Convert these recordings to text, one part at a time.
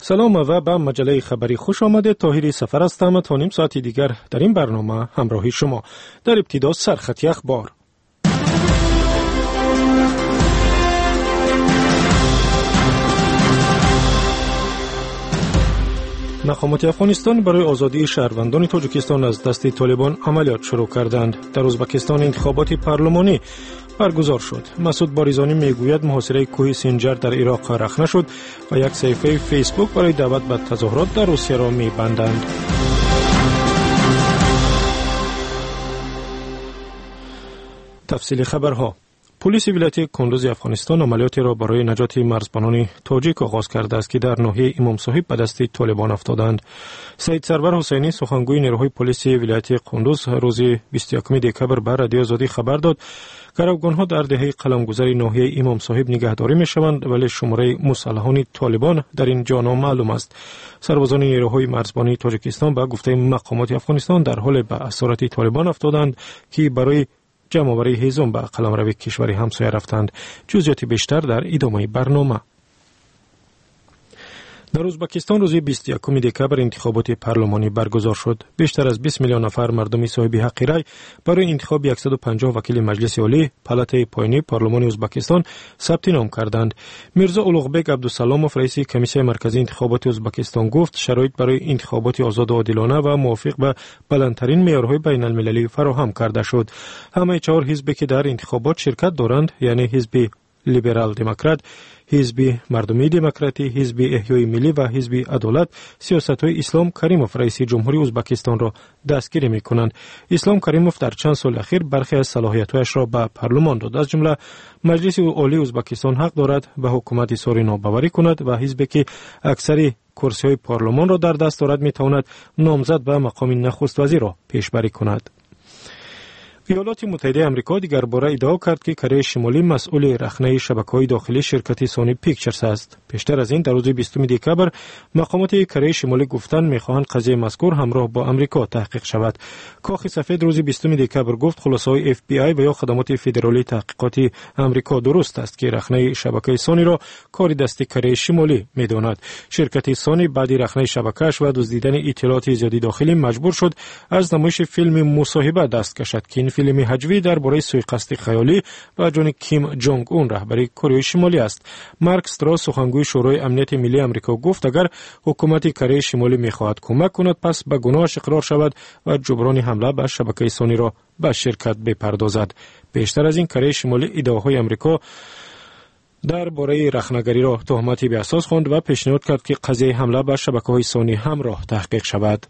سلام و به مجله خبری خوش آمده. طاهری سفر هستم تا نیم ساعت دیگر در این برنامه همراهی شما. در ابتدا سرخط اخبار. مقامات افغانستان برای آزادی شهروندان تاجیکستان از دست طالبان عملیات شروع کردند. در ازبکستان انتخابات پارلمانی برگزار شد. مسعود باریزانی میگوید محاصره کوه سینجر در عراق رخنه شد و یک صفحه فیسبوک برای دعوت به تظاهرات در روسیه را می‌بندند. تفصیل خبرها. پلیس ولایت کندوز افغانستان عملیاتی را برای نجات مرزبانان تاجیک آغاز کرده است که در ناحیه امام صاحب به دست طالبان افتادند. سید سرور حسینی سخنگوی نیروهای پلیس ولایت کندوز روز 21 دکبر به رادیو آزادی خبر داد گروگانها در دهه قلمگذار ناحیه امام صاحب نگهداری می‌شوند ولی شماره مسلحان طالبان در این جا نامعلوم است. سربازان نیروهای مرزبانی تاجیکستان به گفته مقامات افغانستان در حال به اسارت طالبان افتادند که برای جمع‌آوری هیزم به قلمرو کشور همسایه رفتند. جزئیات بیشتر در ادامه برنامه. در ازبکستان روز 21 دکبر انتخابات پارلمانی برگزار شد. بیشتر از 20 میلیون نفر مردم صاحب حق رای برای انتخاب 150 وکیل مجلس عالی پالاتای پایینی پارلمان ازبکستان ثبت نام کردند. میرزا اولوغبک عبدالسلاموف رئیس کمیسیون مرکزی انتخابات ازبکستان گفت شرایط برای انتخابات آزاد و عادلانه و موافق به بلندترین معیارهای بین المللی فراهم کرده شد. همه چهار حزبی که در انتخابات شرکت دارند یعنی حزب لیبرال دموکرات، حزب مردمی دموکراتی، حزب احیای ملی و حزب عدالت سیاست‌های اسلام کریموف رئیس جمهوری ازبکستان را دستگیری می‌کنند. اسلام کریموف در چند سال اخیر برخی از صلاحیت‌هایش را به پارلمان داد. از جمله مجلس عالی ازبکستان حق دارد به حکومت اظهار ناباوری کند و حزبی که اکثر کرسی‌های پارلمان را در دست دارد می‌تواند نامزد به مقام نخست وزیر را پیشبری کند. ایالات متحده آمریکا دیگر باره ادعا کرد که کره شمالی مسئول رخنه شبکه‌های داخلی شرکت سونی پیکچرز است. پیشتر از این در روز 20 دکبر مقامات کره شمالی گفتند می‌خواهند قضیه مذکور همراه با آمریکا تحقیق شود. کاخ سفید روز 20 دکبر گفت خلاصه‌های FBI و یا خدمات فدرالی تحقیقاتی آمریکا درست است که رخنه شبکه سونی را کار دست کره شمالی می‌داند. شرکت سونی بعد رخنه شبکه‌اش و دزدیدن اطلاعات زیادی داخلی مجبور شد از نمایش فیلم مصاحبه دست کشد که فیلم هجوی درباره سوءقصد خیالی به جان کیم جونگ اون رهبر کره شمالی است. مارک استراس سخنگوی شورای امنیت ملی آمریکا گفت اگر حکومت کره شمالی می‌خواهد کمک کند پس به گناهش اقرار شود و جبران حمله به شبکه سونی را به شرکت بپردازد. بیشتر از این کره شمالی ادعاهای آمریکا درباره رخنه‌گری را تهمتی بی اساس خواند و پیشنهاد کرد که قضیه حمله به شبکه‌های سونی همراه تحقیق شود.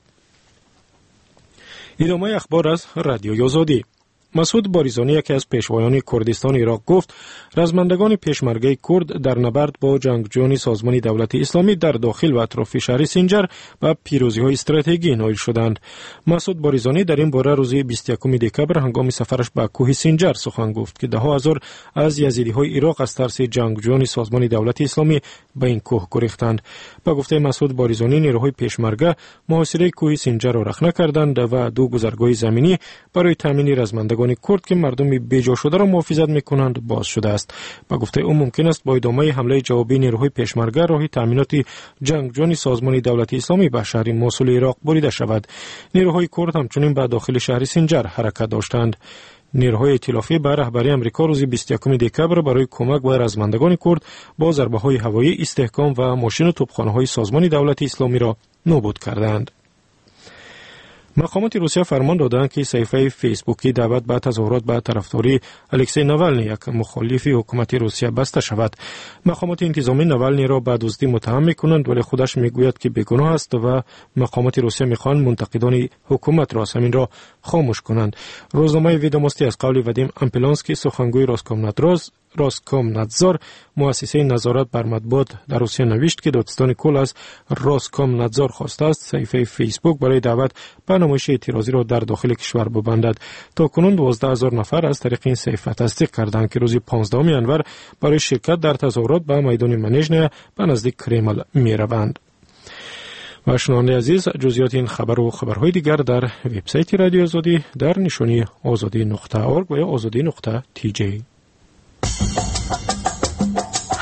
ادامه اخبار از رادیو آزادی. مسعود باریزانی یکی از پیشوایان کردستان عراق گفت رزمندگان پیشمرگه کرد در نبرد با جنگجویان سازمان دولت اسلامی در داخل و اطراف شهر سینجر و پیروزی‌های استراتژیکی نائل شدند. مسعود باریزانی در این باره روز 21 دکبر هنگام سفرش به کوه سینجر سخن گفت که ده‌ها هزار از یزیدی‌های عراق از ترس جنگجویان سازمان دولت اسلامی به این کوه گریختند. با گفته مسعود باریزانی نیروهای پیشمرگه محاصره کوه سینجر را رخنه کردند و دو گذرگاه زمینی برای تامین رزمندگان کرد که مردم بیجا شده را محافظت می‌کنند باز شده است. با گفته او ممکن است با ادامه حمله جوابی نیروهای پیشمرگه راه تامینات جنگجویان سازمان دولت اسلامی به شهر موصل عراق بریده شود. نیروهای کرد همچنین به داخل شهر سینجر حرکت داشتند. نیروهای ائتلافی به رهبری آمریکا روز 21 دکبر برای کمک به رزمندگان کرد با ضربه‌های هوایی استحکام و ماشین و توپخانه‌های سازمان دولت اسلامی را نابود کردند. مقامات روسیه فرمان دادند که صفحه فیسبوکی دعوت به تظاهرات به طرفداری الکسی ناولنی یک مخالف حکومت روسیه بسته شود. مقامات انتظامی ناولنی را به دزدی متهم می‌کنند ولی خودش میگوید که بیگناه است و مقامات روسیه می‌خواهند منتقدان حکومت را همین را خاموش کنند. روزنامه ویدوموستی از قول ودیم امپلانسکی سخنگوی روسکومنادزور مؤسسه نظارت بر مطبوعات در روسیه نوشت که دادستان کل از روسکومنادزور خواسته است صفحه فیسبوک برای دعوت به نمایش اعتراضی را در داخل کشور ببندد. تا کنون 12,000 نفر از طریق این صفحه تصدیق کردند که روز 15 ینور برای شرکت در تظاهرات به میدان منیژنه به نزدیک کرمل می‌روند. و شنونده عزیز جزئیات این خبر و خبرهای دیگر در وبسایت رادیو آزادی در نشانی azadi.org و یا azadi.tj.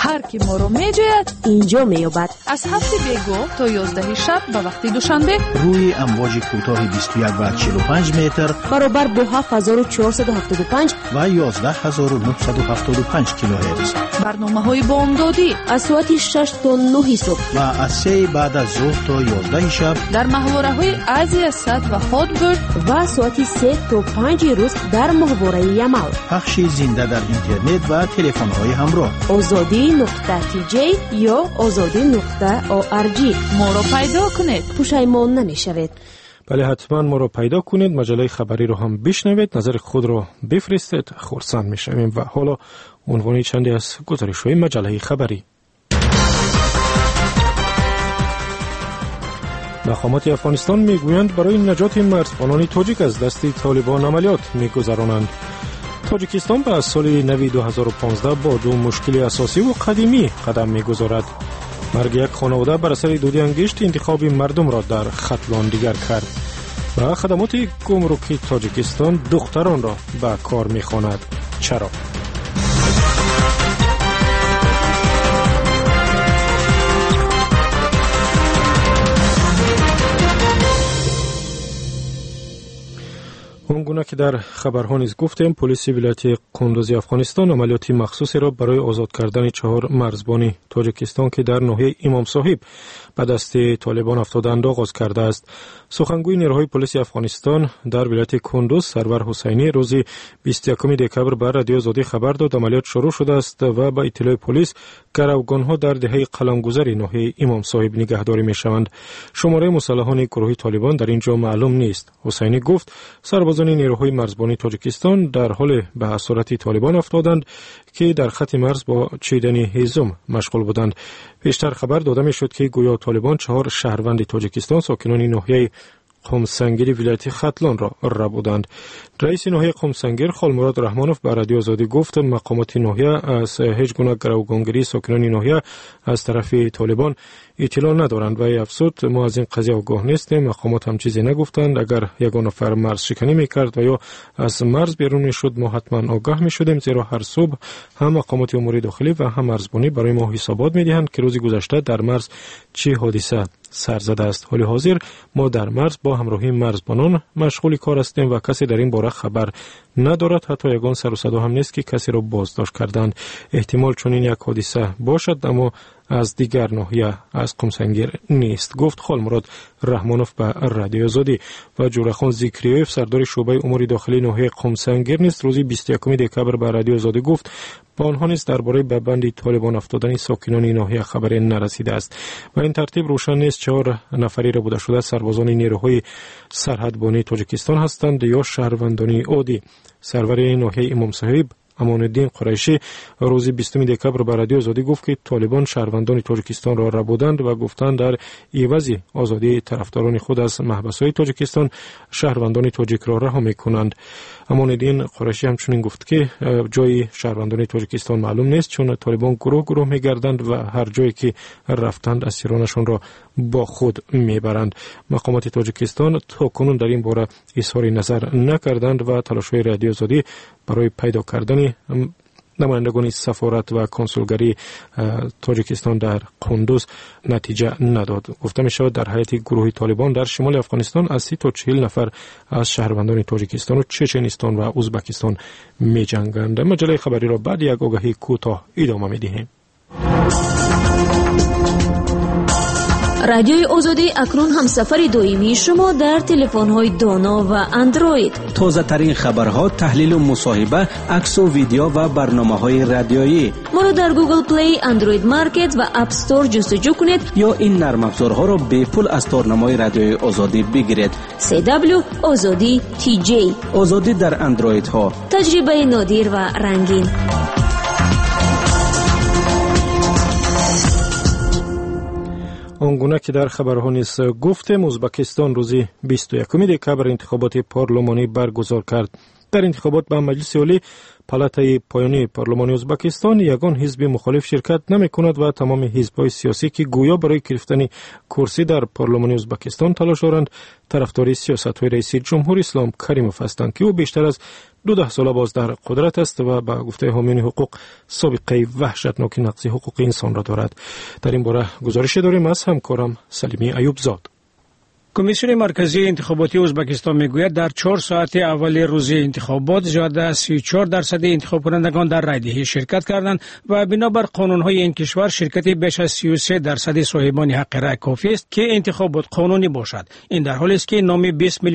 هر کی ما رو میجوید اینجا میابد. از 7 بیگو تا 11 شب به وقت دوشنبه روی امواج کوتاه 21 و 45 متر برابر با 7475 و 11975 کیلوهرتز. برنامه‌های بامدادی از ساعت 6 تا 9 صبح و از 3 بعد از ظهر تا 11 شب در محوره‌های آسیا سد و هاتبرد و ساعت 3 تا 5 روز در محوره یمال. پخش زنده در اینترنت و تلفن‌های همراه. azadi.tj یا azadi.org. ما رو پیدا کنید. پشیمان نمیشوید. بله حتما ما رو پیدا کنید، مجله خبری رو هم بشنوید، نظر خود رو بفرستید، خرسند میشویم. و حالا عنوان چندی از گزارش‌های مجله خبری. مقامات افغانستان میگویند برای نجات مرزبانان تاجیک از دست طالبان عملیات میگذرانند. تاجیکستان به سال نو 2015 با دو مشکل اساسی و قدیمی قدم میگذارد. مرگ یک خانواده بر اثر دودی انگشت انتخاب مردم را در ختلان دیگر کرد و خدمات گمرکی تاجیکستان دختران را به کار میخواند. چرا؟ اونگونه که در خبرها نیز گفتیم، پلیس ولایت قندوز افغانستان عملیات مخصوصی را برای آزاد کردن 4 مرزبان تاجیکستان که در ناحیه امام صاحب به دست طالبان افتادند آغاز کرده است. سخنگوی نیروهای پلیس افغانستان در ولایت قندوز سرور حسینی روز 21 دکبر بر رادیو آزادی خبر داد عملیات شروع شده است و با اطلاع پلیس گروگانها در دهه قلمگذر ناحیه امام صاحب نگهداری میشوند. شماره مسلحان گروه طالبان در اینجا معلوم نیست. حسینی گفت سربازان نیروهای مرزبانی تاجیکستان در حال به اسارت طالبان افتادند که در خط مرز با چیدن هیزم مشغول بودند. پیشتر خبر داده می شد که گویا طالبان 4 شهروند تاجیکستان ساکنان ناحیه قمسنگیر ولایت ختلان را ربودند. رئیس ناحیه قمسنگیر خالمراد رحمانوف به رادیو آزادی گفت مقامات ناحیه از هیچ گونه گروگانگیری ساکنان ناحیه از طرف طالبان اطلاع ندارند و افزود ما از این قضیه آگاه نیستیم. مقامات هم چیزی نگفتند. اگر یگان نفر مرز شکنی میکرد و یا از مرز بیرون میشد ما حتما آگاه میشدیم، زیرا هر صبح هم مقامات امور داخلی و هم مرزبانی برای ما حسابات میدهند که روز گذشته در مرز چه حادثه سر زده است. حال حاضر ما در مرز با همراهی مرزبانان مشغول کار هستیم و کسی در این باره خبر ندارد. حتی یگان سر و صدا هم نیست که کسی را بازداشت کردند. احتمال چنین یک حادثه باشد اما از دیگر ناحیه از قمسنگیر نیست، گفت خالمراد رحمانوف به رادیو آزادی. و جورخان ذکریوف سردار شعبه امور داخلی ناحیه قمسنگیر نیست روز 21 دکبر به رادیو آزادی گفت با آنها نیز درباره به بند طالبان افتادن ساکنان ناحیه خبری نرسیده است و این ترتیب روشن نیست 4 نفری را بوده شده سربازان نیروهای سرحدبانی تاجیکستان هستند یا شهروندان عادی. سرور ناحیه امام صاحب امان الدین قریشی روز 20 دکبر به رادیو آزادی گفت که طالبان شهروندان تاجیکستان را ربودند و گفتند در عوض آزادی طرفداران خود از محبس‌های تاجیکستان شهروندان تاجیک را رها می‌کنند. امان الدین قریشی همچنین گفت که جای شهروندان تاجیکستان معلوم نیست چون طالبان گروه می‌گردند و هر جایی که رفتند اسیرانشان را با خود میبرند. مقامات تاجیکستان تاکنون در این باره اظهار نظر نکردند و تلاش‌های رادیو آزادی برای پیدا کردن نمایندگان سفارت و کنسولگری تاجیکستان در قندوز نتیجه نداد. گفته می شود در هیئت گروه طالبان در شمال افغانستان از 30 تا 40 نفر از شهروندان تاجیکستان و چچنستان و ازبکستان می جنگند. مجله خبری را بعد یک آگهی کوتاه ادامه می دهیم. رادیوی آزادی اکنون هم سفر دائمی شما در تلفن‌های دانا و اندروید. تازه ترین خبرها، تحلیل و مصاحبه، عکس و ویدیو و برنامه‌های رادیویی. ما را در گوگل پلی، اندروید مارکت و اپ استور جستجو کنید یا این نرم افزارها را به پول از تارنمای رادیوی آزادی بگیرید. CW آزادی TJ آزادی در اندروید ها. تجربه نادر و رنگین. آنگونه که در خبرها نیز گفتیم ازبکستان روز 21 دکبر انتخابات پارلمانی برگزار کرد. در انتخابات به مجلس عالی پالاتای پایانی پارلمانی ازبکستان یگان حزب مخالف شرکت نمی کند و تمام حزب‌های سیاسی که گویا برای گرفتن کرسی در پارلمان ازبکستان تلاش دارند طرفدار سیاست‌های رئیس جمهوری اسلام کریموف هستند که او بیشتر از 12 ساله باز در قدرت است و با گفته حامیان حقوق سابقه وحشتناک نقض حقوق انسان را دارد. در این باره گزارش داریم از همکارم سلیمی ایوب زاد. کمیسیون مرکزی انتخاباتی ازبکستان میگوید در 4 ساعت اول روز انتخابات زیاده از 34% انتخاب کنندگان در رایدهی شرکت کردند و بنابر قانون‌های این کشور شرکت بیش از 33% صاحبان حق رای کافی است که انتخابات قانونی باشد. این در حالی است که نام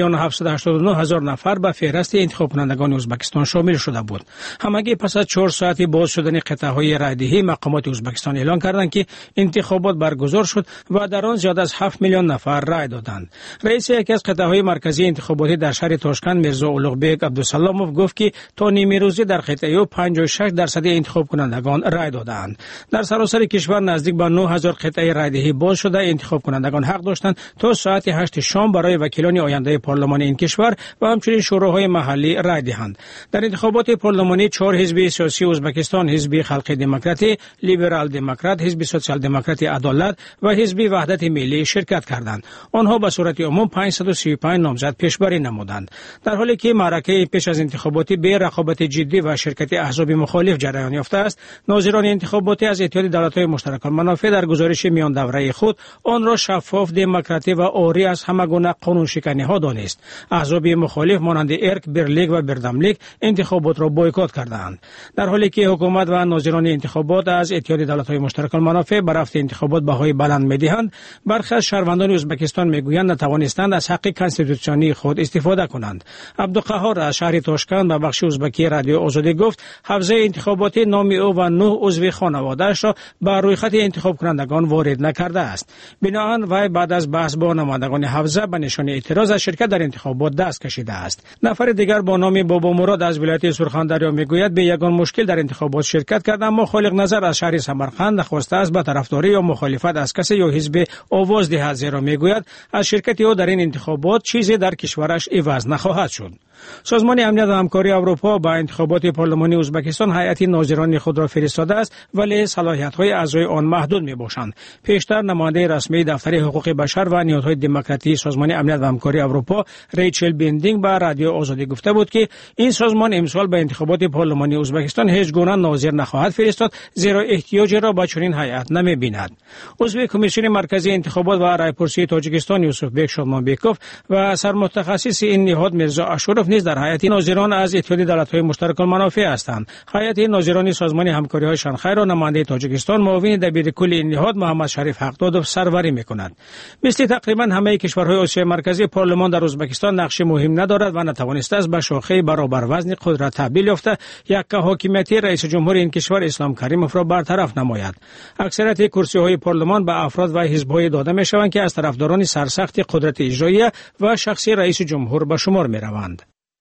20,789,000 نفر به فهرست انتخاب کنندگان ازبکستان شامل شده بود. همگی پس از 4 ساعت باز شدن قطعه‌های رایدهی مقامات ازبکستان اعلان کردند که انتخابات برگزار شد و در آن زیاد از 7 میلیون نفر رای دادند. رئیس یکی از قطعه‌های مرکزی انتخاباتی در شهر تاشکند میرزا اولوغبک عبدالسلاموف گفت که تا نیمه روزی در قطعه 56% انتخاب کنندگان رای دادند. در سراسر کشور نزدیک به 9000 قطعه رایدهی باز شده. انتخاب کنندگان حق داشتند تا ساعت 8 شام برای وکیلان آینده پارلمان این کشور و همچنین شوراهای محلی رای دهند. در انتخابات پارلمانی 4 حزب سیاسی ازبکستان، حزب خلق دموکراتی، لیبرال دموکرات، حزب سوسیال دموکرات عدالت و حزب وحدت ملی شرکت کردند. آنها به صورت عموم 535 نامزد پیشبری نمودند. در حالی که معرکه پیش از انتخاباتی به رقابت جدی و شرکت احزاب مخالف جریان یافته است، ناظران انتخاباتی از اتحاد دولت‌های مشترک المنافع در گزارش میان دوره خود آن را شفاف، دموکراتی و عاری از همه گونه قانون شکنی‌ها دانست. احزاب مخالف مانند ارک، برلیگ و بردملیگ انتخابات را بایکوت کردند. در حالی که حکومت و ناظران انتخابات از اتحاد دولت‌های مشترک المنافع بر رفع انتخابات بهای بلند می‌دهند، برخی از شهروندان ازبکستان می‌گویند نتوانستند از حق کانستیتوسیونی خود استفاده کنند. عبدالقهار از شهر تاشکند به بخش ازبکی رادیو آزادی گفت حوزه انتخاباتی نام او و 9 عضو خانواده‌اش را به رویخط انتخاب کنندگان وارد نکرده است. بنابراین وی بعد از بحث با نمایندگان حوزه به نشانه اعتراض از شرکت در انتخابات دست کشیده است. نفر دیگر با نام بابا مراد از ولایت سرخاندریا میگوید به یگان مشکل در انتخابات شرکت کردم، اما خالق نظر از شهر سمرقند خواسته است به طرفداری یا مخالفت از کسی یا حزب آواز دهد، زیرا میگوید از شرکت او در این انتخابات چیزی در کشورش عوض نخواهد شد. سازمان امنیت و همکاری اروپا با انتخابات پارلمانی ازبکستان هیئت ناظران خود را فرستاده است، ولی صلاحیت‌های اعضای آن محدود می‌باشند. پیشتر نماینده رسمی دفتر حقوق بشر و نهادهای دموکراتی سازمان امنیت و همکاری اروپا ریچل بیندینگ با رادیو آزادی گفته بود که این سازمان امسال به انتخابات پارلمانی ازبکستان هیچ گونه ناظر نخواهد فرستاد، زیرا احتیاجی را به چنین هیئت نمی‌بیند. عضو کمیسیون مرکزی انتخابات و رایپرسی تاجیکستان یوسف بیک شادمانبیکوف و سرمتخصص این نهاد میرزا اشورف نیز در هیئت ناظران از اتحاد دولت‌های مشترک المنافع هستند. هیئت ناظران سازمان همکاری‌های شانگهای را نماینده تاجیکستان معاون دبیرکل این نهاد محمد شریف حقدادوف سروری می‌کند. مثل تقریبا همه کشورهای آسیای مرکزی، پارلمان در ازبکستان نقش مهم ندارد و نتوانسته است به شاخه برابر وزن قدرت تبدیل یافته یک حاکمیتی رئیس جمهور این کشور اسلام کریموف را برطرف نماید. اکثریت کرسی‌های پارلمان به افراد و حزب‌های داده می‌شوند که از طرفداران سرسخت قدرت اجرایی و شخصی رئیس جمهور به شمار می‌روند.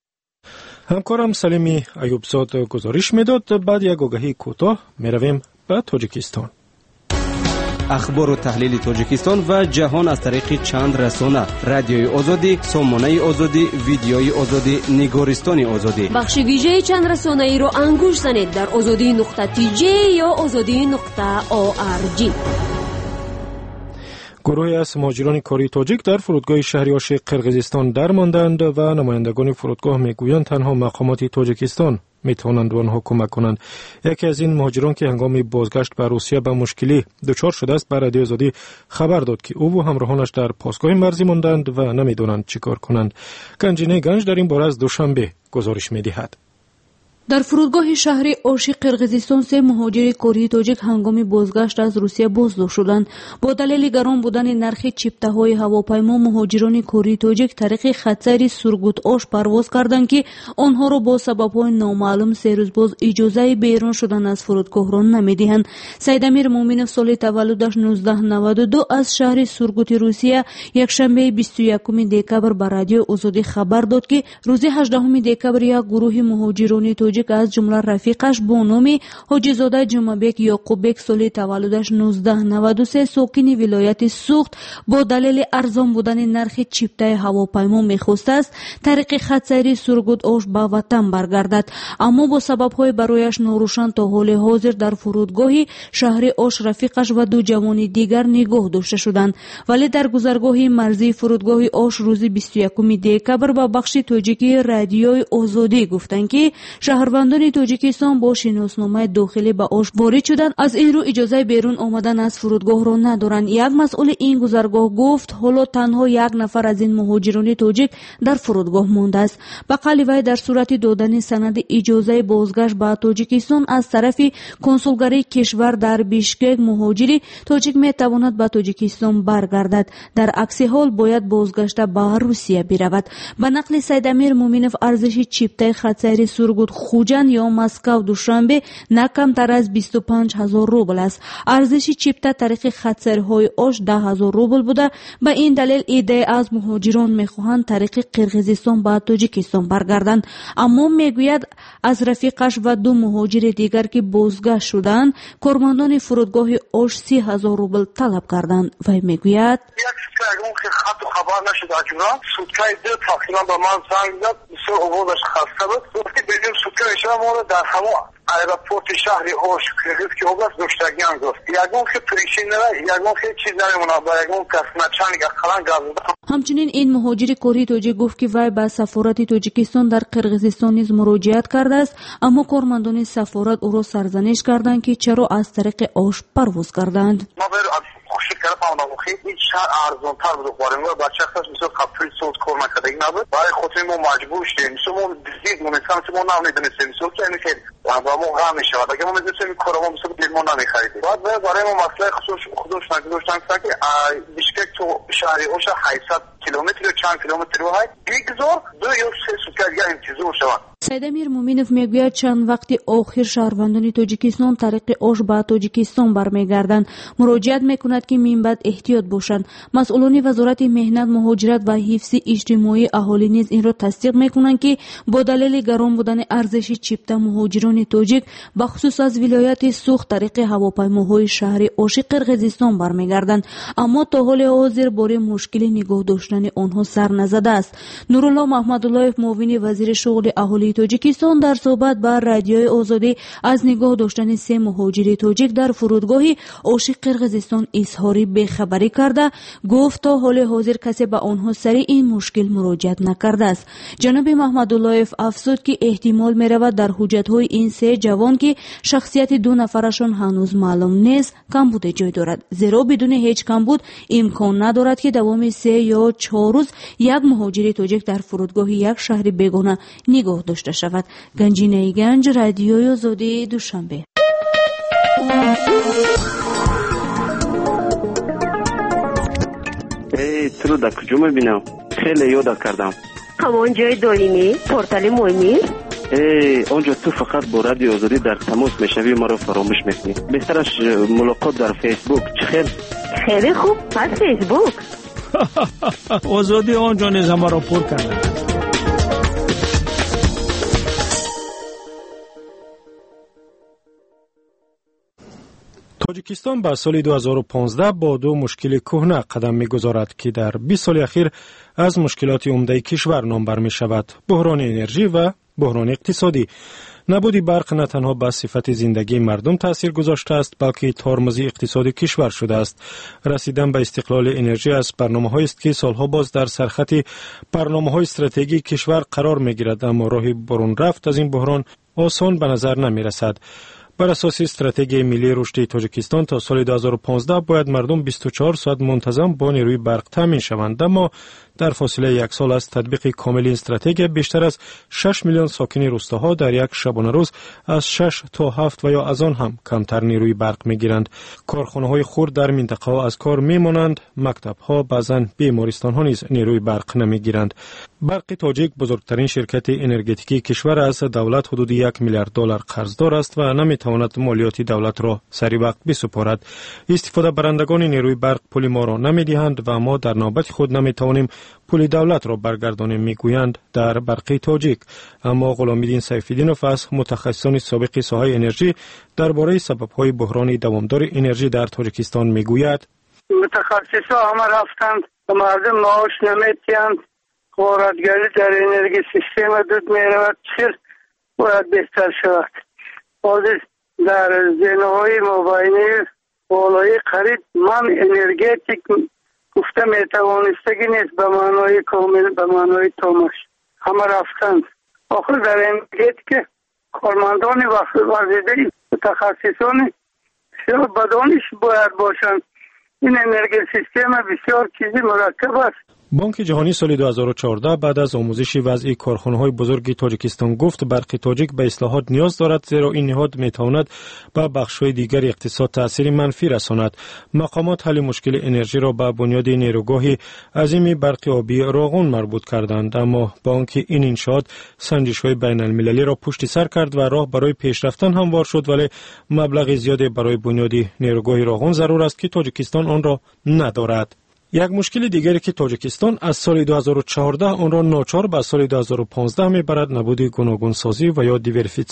همکارم سلیمی ایوب زاد گزارش میداد. بعد یک آگهی کوتاه میرویم به تاجیکستان. اخبار و تحلیل تاجیکستان و جهان از طریق چند رسانه: رادیوی آزادی، سامانه آزادی، ویدیوی آزادی، نگارستان آزادی. بخش ویژه چند رسانه ای رو انگوش زنید در azadi.tj یا azadi.org. گروهی از مهاجران کاری تاجیک در فرودگاه شهریاش قرقیزستان درماندند و نمایندگان فرودگاه میگویند تنها مقامات تاجیکستان میتوانند به آنها کمک کنند. یکی از این مهاجران که هنگام بازگشت به روسیه به مشکلی دچار شده است، به رادیو آزادی خبر داد که او و همراهانش در پاسگاه مرزی ماندند و نمیدانند چیکار کنند. گنجینه گنج در این باره از دوشنبه گزارش میدهد. در فرودگاه شهری آشی قرقیزستان 3 مهاجر کاری تاجیک هنگام بازگشت از روسیه بازداشت شدند. با دلیل گران بودن نرخ چیپته‌های هواپیما، مهاجران کاری تاجیک طریق خطسری سورگوت آش پرواز کردند که آنها را با سبب‌های نامعلوم 3 روز باز اجازه بیرون شدن از فرودگاه را نمی‌دهند. سید امیر مومنوف سال تولدش 1992 از شهر سورگوت روسیه یکشنبه 21 دکبر به رادیو آزادی خبر داد که روز 18 دکبر یک گروه مهاجران تاجیک توجیک از جمله رفیقش با نام حاجی‌زاده جمعبک یعقوبک سال تولدش 1993 ساکن ولایت سوخت با دلیل ارزان بودن نرخ چیپته هواپیما میخواست است طریق خط سیری سرگود اوش به وطن برگردد، اما با سبب‌های برایش ناروشن تا حال حاضر در فرودگاهی شهر اوش رفیقش و دو جوان دیگر نگاه داشته شدند. ولی در گذرگاه مرزی فرودگاه اوش روز 21 دکبر با بخش تاجیکی رادیوی آزادی گفتند که شهروندان تاجیکستان با شناسنامه داخلی به اوش وارد شدند، از این رو اجازه بیرون آمدن از فرودگاه را ندارند. یک مسئول این گذرگاه گفت حالا تنها یک نفر از این مهاجران تاجیک در فرودگاه مانده است. به قول وی در صورت دادن سند اجازه بازگشت به تاجیکستان از طرف کنسولگری کشور در بیشکک مهاجری تاجیک می تواند به تاجیکستان برگردد، در عکس حال باید بازگشته به روسیه برود. به نقل سید امیر مومینوف ارزش چیپته خط سیری سرگود خوجند یا مسکو دوشنبه نه کمتر از 25,000 روبل است. ارزش چیپته طریق خط سیرهای اوش 10,000 روبل بوده. به این دلیل ایده از مهاجران میخواهند طریق قرقیزستان به تاجیکستان برگردند، اما میگوید از رفیقش و دو مهاجر دیگر که بازگشت شدند کارمندان فرودگاه اوش 30,000 روبل طلب کردند. وی میگوید اون که خط و خبر نشد اجوران سودکای دو تقریبا به من زنگ زد، بسیار اوضاعش خسته بود. گفتی بدون سودکای شما ما در همه ایرپورت شهر اوش قرقیز که اوبلاست داشتگیان گفت یکون که پریشین نره یکون که چیز نمیمونه با یکون کس نچنگ اقلان گذده. همچنین این مهاجر کوری تاجیک گفت که وی به سفارت تاجیکستان در قرقیزستان نیز مراجعت کرده است، اما کارمندان سفارت او را سرزنش کردند که چرا از طریق اوش پرواز کردند. خوشی کرد پاونا بخی این شهر ارزان تر بود خواریم و بچه خواست مثل خطوری صوت کار نکردگی نبود برای خودی ما مجبور شدیم مثل ما دید مونستم مثل ما نمیدونستیم مثل که اینو که با ما غم میشود اگه ما میدونستیم این کارا ما مثل دید ما نمیخریدیم بعد برای ما مسئله خودش نگذاشتن که بیشکک تو شهر اوش 800 کیلومتر یا چند کیلومتر رو های بیگذار 2 یا 3 سوکرگه انتظار شود. سید امیر مومینوف میگوید چند وقت آخر شهروندان تاجیکستان طریق اوش به تاجیکستان برمیگردند. مراجعت میکند که من بعد احتیاط باشند. مسئولان وزارت مهنت، مهاجرت و حفظ اجتماعی اهالی نیز این را تصدیق میکنند که با دلیل گران بودن ارزش چیپته مهاجران تاجیک به خصوص از ولایت سوخت طریق هواپیماهای شهر اوش قرقیزستان برمیگردند، اما تا حال حاضر باره مشکل نگاه داشتن آنها سر نزده است. نورالله محمدالله معاون وزیر شغل اهالی تاجیکستان در صحبت با رادیوی آزادی از نگاه داشتن 3 مهاجر تاجیک در فرودگاه اوش قرقیزستان اظهار بیخبری کرده گفت تا حال حاضر کسی به آنها سر این مشکل مراجعت نکرده است. جناب محمدالله افزود که احتمال می‌رود در حجت‌های این 3 جوان که شخصیت 2 نفرشان هنوز معلوم نیست کمبود جای دارد، زیرا بدون هیچ کمبود امکان ندارد که دوام 3 یا 4 روز یک مهاجر تاجیک در فرودگاه یک شهر بیگانه نگاه داشته شود. گنجینه گنج، رادیوی آزادی، دوشنبه. تو در کجا میبینم؟ خیلی یاد کردم. همان جای دارینی؟ پورتال مهمی؟ اونجا تو فقط با رادیو آزادی در تماس میشوی ما رو فراموش میکنی. بهترش ملاقات در فیسبوک. چخیر؟ خیلی خوب، پس فیسبوک. آزادی آنجا نیز ما را پر کرده. تاجیکستان به سال 2015 با 2 مشکل کهنه قدم می‌گذارد که در 20 سال اخیر از مشکلات عمده کشور نام بر می‌شود: بحران انرژی و بحران اقتصادی. نبود برق نه تنها به صفت زندگی مردم تاثیر گذاشته است، بلکه ترمز اقتصادی کشور شده است. رسیدن به استقلال انرژی از برنامه‌هایی است که سالها باز در سرخط برنامه‌های استراتژی کشور قرار می‌گیرد، اما راه برون رفت از این بحران آسان به نظر نمی‌رسد. بر اساس استراتژی ملی رشد تاجیکستان تا سال 2015 باید مردم 24 ساعت منتظم با نیروی برق تامین شوند، اما در فاصله 1 سال از تطبیق کامل این استراتژی بیشتر از 6 میلیون ساکن روستاها در یک شبانه روز از 6 تا 7 و یا از آن هم کمتر نیروی برق میگیرند. کارخانه‌های خرد در منطقه ها از کار میمانند، مکتب‌ها، بعضن بیمارستان‌ها نیز نیروی برق نمیگیرند. برق تاجیک بزرگترین شرکت انرژتیکی کشور است. دولت حدود 1 میلیارد دلار قرضدار است و نمیتواند مالیات دولت را سری وقت بسپارد. استفاده برندگان نیروی برق پول ما را نمیدهند و ما در نوبت خود نمیتوانیم پول دولت را برگردانیم میگویند در برقی تاجیک. اما غلامالدین سیف‌الدینوف متخصصان سابق ساحه انرژی درباره سبب‌های بحران دوامدار انرژی در تاجیکستان میگوید متخصصا همه رفتند و مردم معاش نمی‌دهند. غارتگری در انرژی سیستم دود می‌رود. چه باید بهتر شود؟ حاضر در زینه‌های مبینه بالای خرید من انرژتیک گفته میتوانستگی نیست به معنای کامل، به معنای تامش. همه رفتند. آخر در انرژتیک کارمندان ورزیده متخصصان بسیار بدانش باید باشند. این انرژی سیستم بسیار چیزی مرکب است. بانک جهانی سال 2014 بعد از آموزش وضعی کارخانه‌های بزرگ تاجیکستان گفت برق تاجیک به اصلاحات نیاز دارد، زیرا این نهاد می‌تواند به بخش‌های دیگر اقتصاد تأثیر منفی رساند. مقامات حل مشکل انرژی را به بنیاد نیروگاه عظیم برق آبی راغون مربوط کردند، اما بانک این انشاءات سنجش‌های بین‌المللی را پشت سر کرد و راه برای پیشرفتن هموار شد، ولی مبلغ زیادی برای بنیاد نیروگاه راغون ضرور است که تاجیکستان آن را ندارد. یک مشکل دیگری که تاجیکستان از سال 2014 آن را ناچار به سال 2015 میبرد نبود گوناگونسازی و یا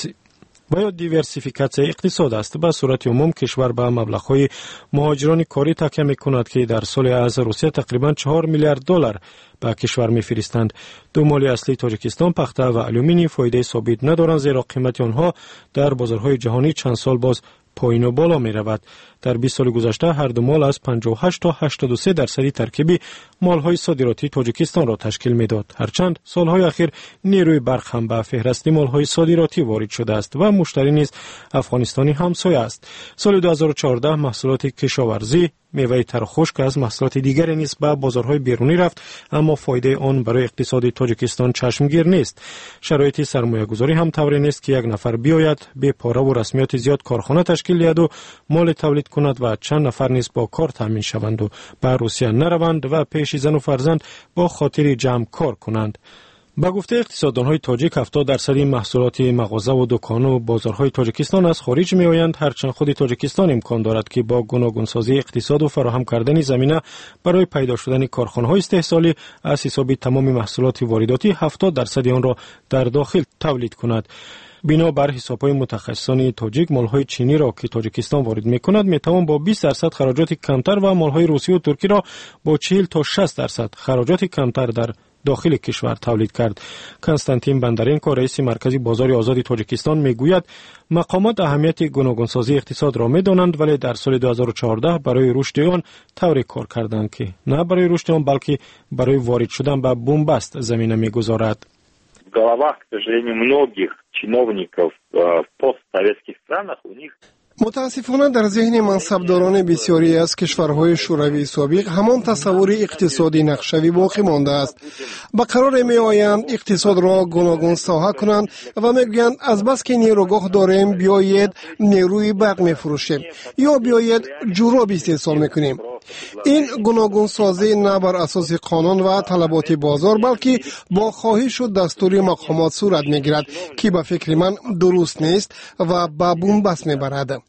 دیورسیفیکاسیون اقتصاد است. به صورت عموم کشور به مبلغ‌های مهاجران کاری تکیه می‌کند که در سال از روسیه تقریباً 4 میلیارد دلار به کشور می‌فرستند. دو مالی اصلی تاجیکستان پخته و آلومینی فایده ثابت ندارند، زیرا قیمت آنها در بازارهای جهانی چند سال باز پایین و بالا می رود. در 20 سال گذشته هر دو مال از 58 تا 83% ترکیبی مالهای صادراتی تاجیکستان را تشکیل می داد. هرچند سالهای اخیر نیروی برق هم به فهرست مالهای صادراتی وارد شده است و مشتری نیز افغانستانی همسایه است. سال 2014 محصولات کشاورزی، میوه تر و خشک از محصولات دیگری نیز به بازارهای بیرونی رفت، اما فایده آن برای اقتصاد تاجیکستان چشمگیر نیست. شرایط سرمایه‌گذاری هم طوری نیست که یک نفر بیاید به پاره و رسمیات زیاد کارخانه تشکیل دهد و مال تولید کند و چند نفر نیز با کار تامین شوند و به روسیه نروند و پیش زن و فرزند با خاطر جمع کار کنند. با گفته اقتصاددان‌های تاجیک 70% محصولات مغازه و دکان و بازارهای تاجیکستان از خارج می‌آیند، هرچند خود تاجیکستان امکان دارد که با گوناگونسازی اقتصاد و فراهم کردن زمینه برای پیدا شدن کارخانه‌های استحصالی از حساب تمام محصولات وارداتی 70% آن را در داخل تولید کند. بنابر حساب‌های متخصصان تاجیک مال‌های چینی را که تاجیکستان وارد می‌کند می‌توان با 20% خراجات کمتر و مال‌های روسی و ترکی را با 40 تا 60% خراجات کمتر در داخل کشور تولید کرد. کنستانتین بندرینکو رئیس مرکزی بازار آزاد تاجیکستان میگوید مقامات اهمیت گوناگونسازی اقتصاد را می‌دانند، ولی در سال 2014 برای رشد آن طوری کار کردند که نه برای رشد آن بلکه برای وارد شدن به بنبست زمینه می‌گذارد. В головах, к сожалению, многих чиновников в постсоветских странах у них متاسفانه در ذهن منصبداران بسیاری از کشورهای شوروی سابق همان تصور اقتصادی نقشوی باقی مانده است. به قرار می آیند اقتصاد را گوناگون ساحه کنند و میگویند از بس که نیروگاه داریم بیایید نیروی برق میفروشیم یا بیایید جوراب استحصال میکنیم. این گوناگون سازی نه بر اساس قانون و طلبات بازار بلکه با خواهش و دستور مقامات صورت میگیرد که به فکر من درست نیست و به بنبست میبرد.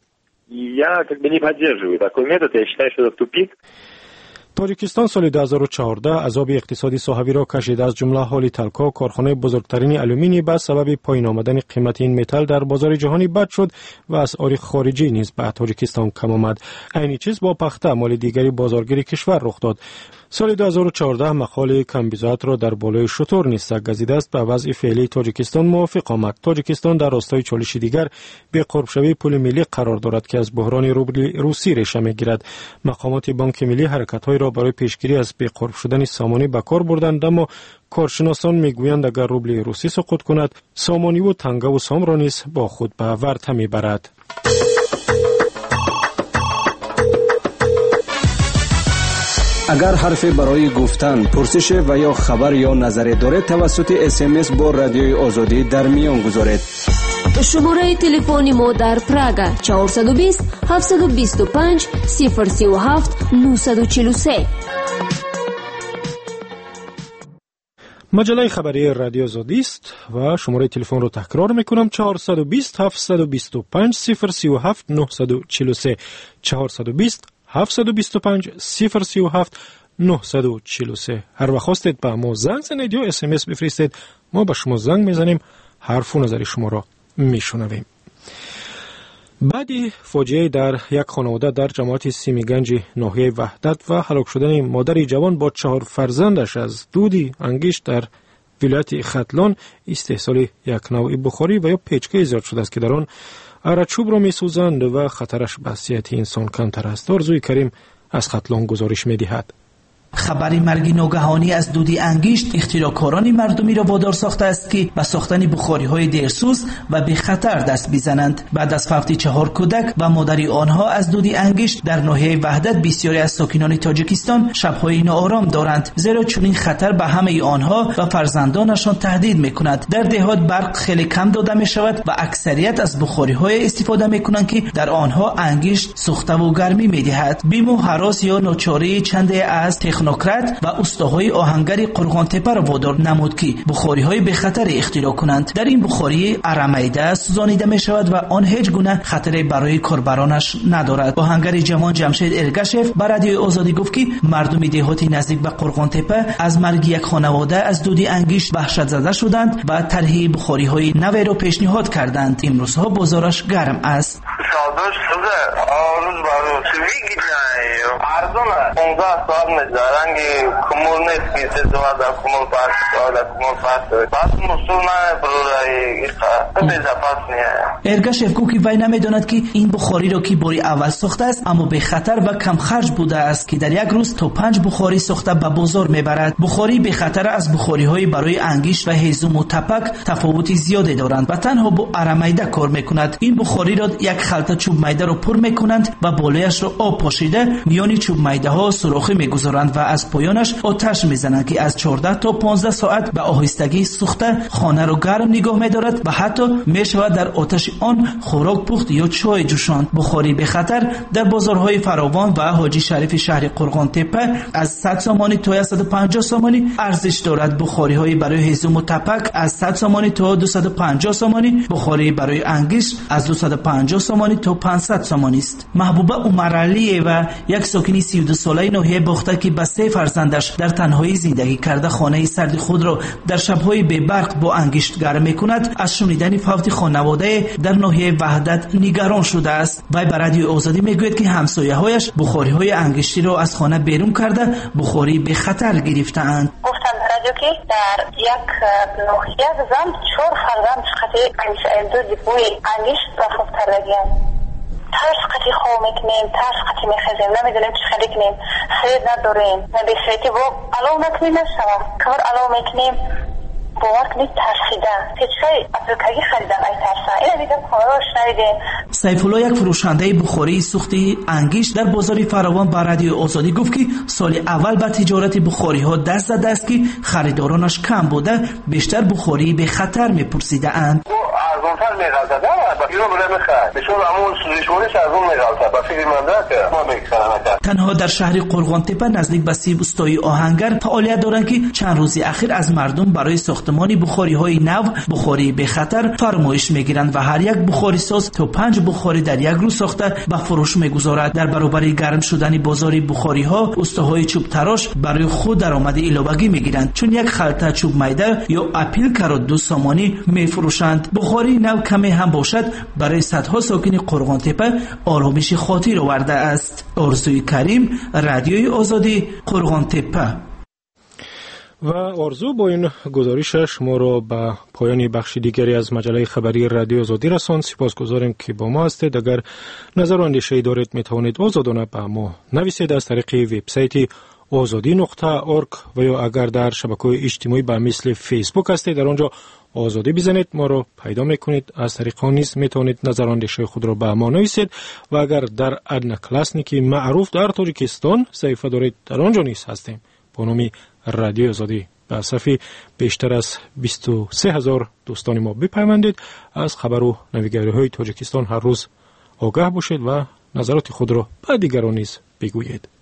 Я не поддерживаю такой метод, я считаю, что это тупик. تاجیکستان سال 2014 عذاب اقتصادی صحوی را کشید، از جمله حال تلکا کارخانه بزرگترین آلومینی به سبب پایین آمدن قیمت این متل در بازار جهانی بد شد و اسعار خارجی نیز به تاجیکستان کم آمد. عین چیز با پخته مال دیگری بازارگیری کشور رخ داد. سال 2014 مقال کمبیزات را در بالای شتر نیستک گزیده است. به وضع فعلی تاجیکستان موافق آمد. تاجیکستان در راستای چالش دیگر به قرب شوی پول ملی قرار دارد که از بحران روبل روسی ریشه میگیرد. مقامات بانک ملی حرکت‌های را برای پیشگیری از به قرب شدن سامانی به کار بردند، اما کارشناسان میگویند اگر روبل روسی سقوط کند سامانی و تنگه و سام را نیز با خود به ورطه میبرد. اگر حرفی برای گفتن، پرسش و یا خبر یا نظری دارید توسط SMS با رادیوی آزادی در میان گذارید. شماره تلفن ما در پراگ 420 725 037 943. مجله خبری رادیو آزادی است و شماره تلفن رو تکرار میکنم 420 725 037 943 420 725 037 943. هر وقت خواستید به ما زنگ زنید یا SMS بفرستید، ما به شما زنگ میزنیم، حرف و نظر شما را میشنویم. بعدی فاجعه در یک خانواده در جماعت سیمیگنج ناحیه وحدت و هلاک شدن مادری جوان با 4 فرزندش از دودی انگشت در ولایت ختلان استحصال یک نوع بخاری و یا پیچکه ایجاد شده است که در آن ارچوب را میسوزند و خطرش به صحت انسان کمتر است. آرزوی کریم از ختلان گزارش میدهد. خبری مرگ ناگهانی از دودی انگشت اختراکاران مردمی را وادار ساخته است که به ساختن بخاری‌های دیرسوز و به خطر دست بزنند. بعد از فوت 4 کودک و مادری آنها از دودی انگشت در ناحیه وحدت، بسیاری از ساکنان تاجیکستان شب‌های ناآرام دارند، زیرا چنین خطر به همه آنها و فرزندانشان تهدید می‌کند. در دهات برق خیلی کم داده می‌شود و اکثریت از بخاری‌های استفاده می‌کنند که در آنها انگشت سوخته و گرمی می‌دهد. بیم و هراس یا ناچاری چنده از تکنوکرات و استاهای آهنگر قرغانتپه را وادار نمود که بخاری‌های به خطر اختراع کنند. در این بخاری ارمیده سوزانیده می شود و آن هیچ گونه خطری برای کاربرانش ندارد. آهنگر جوان جمشید ارگشف به رادیوی آزادی گفت که مردم دهاتی نزدیک به قرغانتپه از مرگ یک خانواده از دودی انگشت وحشت زده شدند و طرح بخاری‌های نوی را پیشنهاد کردند. امروزها بازارش گرم است. ارگشف گفت که وی نمیداند که این بخاری را که باری اول ساخته است اما به خطر و کم خرج بوده است که در یک روز تا 5 بخاری ساخته به بازار میبرد. بخاری به خطر از بخاری های برای انگشت و هیزم و تپک تفاوت زیادی دارند و تنها با ارمیده کار میکند. این بخاری را یک خلطه چوب میده را پر میکنند و بالایش را آب پاشیده میان چوب میده ها سوراخی میگذارند و از پایانش آتش میزنند که از 14 تا 15 ساعت به آهستگی سوخته خانه را گرم نگاه میدارد و حتی میشود در آتش آن خوراک پخت یا چای جوشاند. بخاری به خطر در بازارهای فراوان و حاجی شریف شهر قرغانتپه از 100 سامانی تا 150 سامانی ارزش دارد. بخاری های برای هیزم و تپک از 100 سامانی تا 250 سامانی، بخاری برای انگشت از 250 سامانی تا 500 سامانی است. محبوبه عمرعلی و یک ساکنی 32 ساله ناحیه باخته که با 3 فرزندش در تنهایی زندگی کرده خانه سرد خود را در شب‌های بی برق با انگشت گرم می‌کند، از شنیدن فوت خانواده در ناحیه وحدت نگران شده است. وی به رادیو آزادی میگوید که همسایه‌هایش بخاری‌های انگشتی را از خانه بیرون کرده بخاری به خطر گرفته‌اند. گفتم رادیو که در یک ناحیه زن 4 فرزند خاطر بوی انگشت رفت کردند. ترس قطعی خواه میکنیم، ترس قطعی میخزیم، نمیدونیم چی خیلی کنیم، خرید نداریم، نبیسویتی با علو نکنیم نشوه کار علو میکنیم باور کنید ترسیده هیچگاهی افریقایی خریدم ای ترسه این دیدم کاراش نریدیم. سیف الله یک فروشنده بخاری سوختی انگشت در بازار فراوان به رادیو آزادی گفت که سال اول به تجارت بخاری ها دست زده است که خریدارانش کم بوده، بیشتر بخاری به خطر میپرسیده اند. ارزان‌تر می‌غلطه با کیلو بده می‌خرد بسیار همون سوزش‌ورش ارزان می‌غلطه با فکر منده که ما می‌کنم. تنها در شهر قرغانتپه نزدیک به 30 استای آهنگر فعالیت دارند که چند روز اخیر از مردم برای ساختمان بخاری‌های نو بخاری به خطر فرمایش می‌گیرند و هر یک بخاری ساز تا 5 بخاری در یک روز ساخته به فروش می‌گذارد. در برابر گرم شدن بازار بخاری‌ها استاهای چوب تراش برای خود درآمد ایلابگی می‌گیرند، چون یک خلطه چوب میده یا اپیل کرات 2 سامانی می‌فروشند. بخاری نو کمی هم باشد برای صدها ساکن قرغانتپه آرامش خاطر آورده است. آرزوی کریم، رادیوی آزادی، قرغانتپه. و آرزو با این گزارشش ما را به پایان بخش دیگری از مجله خبری رادیو آزادی رساند. سپاسگزاریم که با ما هستید. اگر نظر و اندیشه‌ای دارید میتوانید آزادانه به ما نویسید از طریق وبسایت azadi.org و یا اگر در شبکه‌های اجتماعی به مثل فیسبوک هستید در آنجا آزادی بزنید ما رو پیدا میکنید. از طریق آن نیز میتونید نظر و اندیشه خود را به ما نویسید و اگر در ادنا کلاسنیکی معروف در تاجیکستان صفحه دارید در آنجا نیز هستیم با نام رادیو آزادی. به صفحه بیشتر از 23,000 دوستان ما بپیوندید. از خبر و نویگری‌های تاجیکستان هر روز آگاه باشید و نظرات خود را به دیگران نیز بگویید.